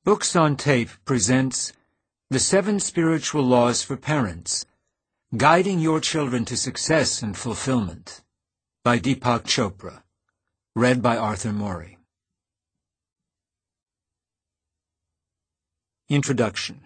Books on Tape presents The 7 Spiritual Laws for Parents, Guiding Your Children to Success and Fulfillment, by Deepak Chopra, read by Arthur Morey. Introduction.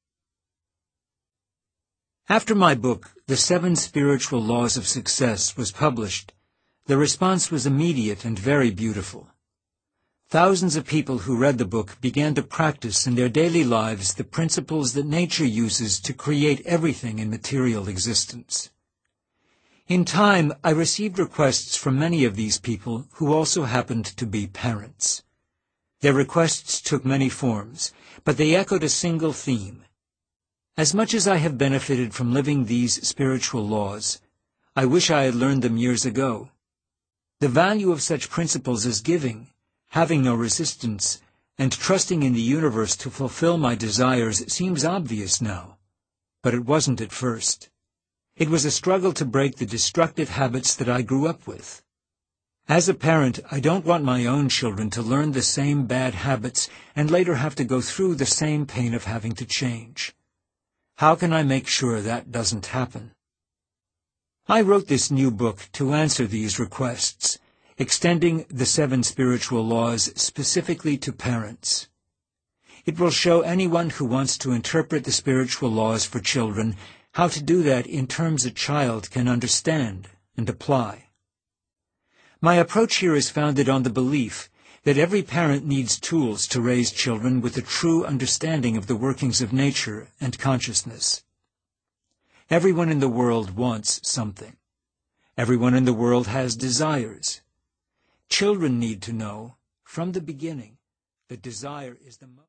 After my book, The 7 Spiritual Laws of Success, was published, the response was immediate and very beautiful. Thousands of people who read the book began to practice in their daily lives the principles that nature uses to create everything in material existence. In time, I received requests from many of these people who also happened to be parents. Their requests took many forms, but they echoed a single theme. As much as I have benefited from living these spiritual laws, I wish I had learned them years ago. The value of such principles as giving, having no resistance, and trusting in the universe to fulfill my desires seems obvious now, but it wasn't at first. It was a struggle to break the destructive habits that I grew up with. As a parent, I don't want my own children to learn the same bad habits and later have to go through the same pain of having to change. How can I make sure that doesn't happen? I wrote this new book to answer these requests, extending the 7 spiritual laws specifically to parents. It will show anyone who wants to interpret the spiritual laws for children how to do that in terms a child can understand and apply. My approach here is founded on the belief that every parent needs tools to raise children with a true understanding of the workings of nature and consciousness. Everyone in the world wants something. Everyone in the world has desires. Children need to know, from the beginning, that desire is the most